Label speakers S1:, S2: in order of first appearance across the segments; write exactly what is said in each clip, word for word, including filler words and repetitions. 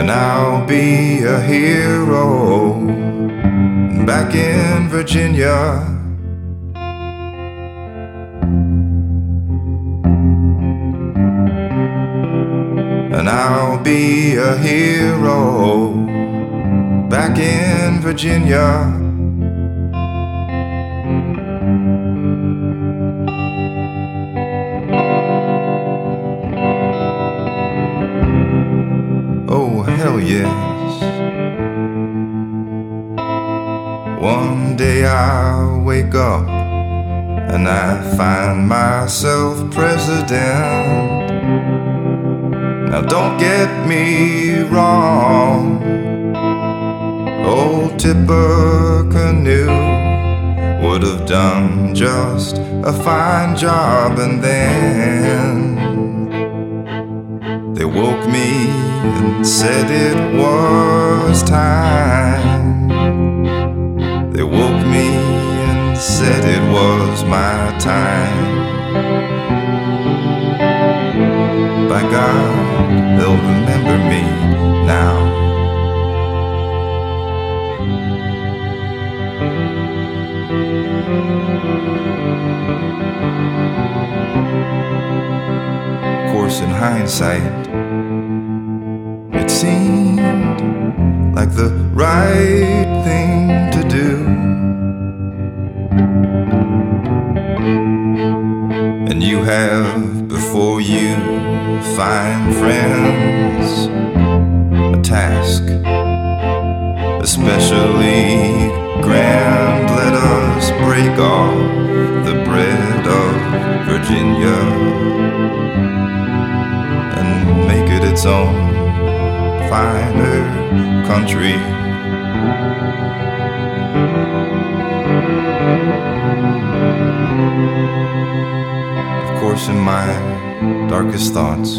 S1: and I'll be a hero back in Virginia. And I'll be a hero back in Virginia. Oh, hell yes. One day I'll wake up and I find myself president. Now don't get me wrong, old Tippecanoe would have done just a fine job, and then they woke me and said it was time. They woke me and said it was my time. By God, they'll remember me now. Of course, in hindsight, it seemed like the right thing to do. And you have before you fine friends a task especially grand. Let us break off the bread of Virginia and make it its own finer country. Of course, in my darkest thoughts,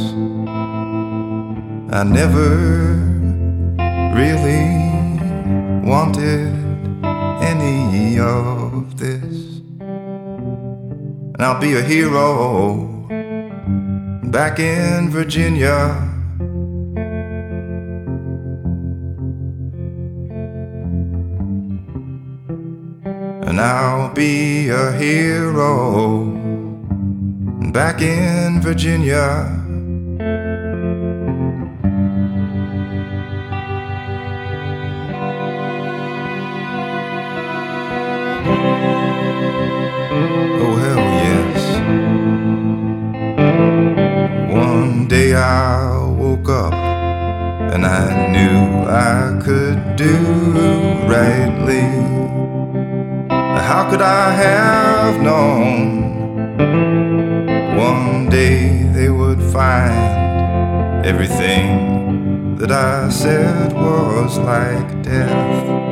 S1: I never really wanted any of this. And I'll be a hero back in Virginia. And I'll be a hero back in Virginia. Oh, hell yes. One day I woke up and I knew I could do rightly. How could I have known one day they would find everything that I said was like death?